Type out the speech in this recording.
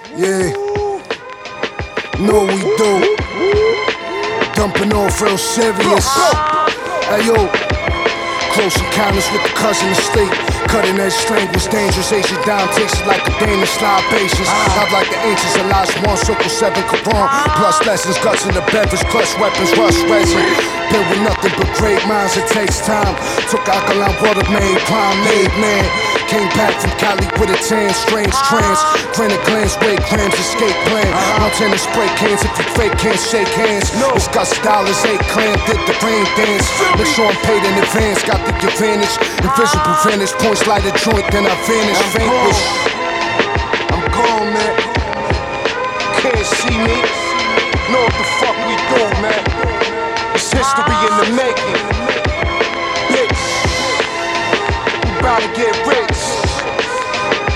Yeah, know we do. Dumping off real serious. Hey yo, close encounters with the cousin estate. Cutting edge strength was dangerous. Asian down takes it like a Danish libations. Not like the ancients, the last one, circle 7 Quran. Plus lessons, guts in the beverage, clutch weapons, rush resin. Built with nothing but great minds, it takes time. Took alkaline water, made crime, made man. Came back from Cali with a tan, strange trance. Granite glands, weight grams, escape plan. Mountain and spray cans, if you fake can't shake hands. It's got dollars, 8 clan, did the brain dance. Make sure I'm paid in advance, got the advantage. Invisible vantage points, light a joint, then I vanish. Vanquish. I'm gone, man. Can't see me. Know what the fuck we do, man. It's history in the making. Bitch, we bout to get rich.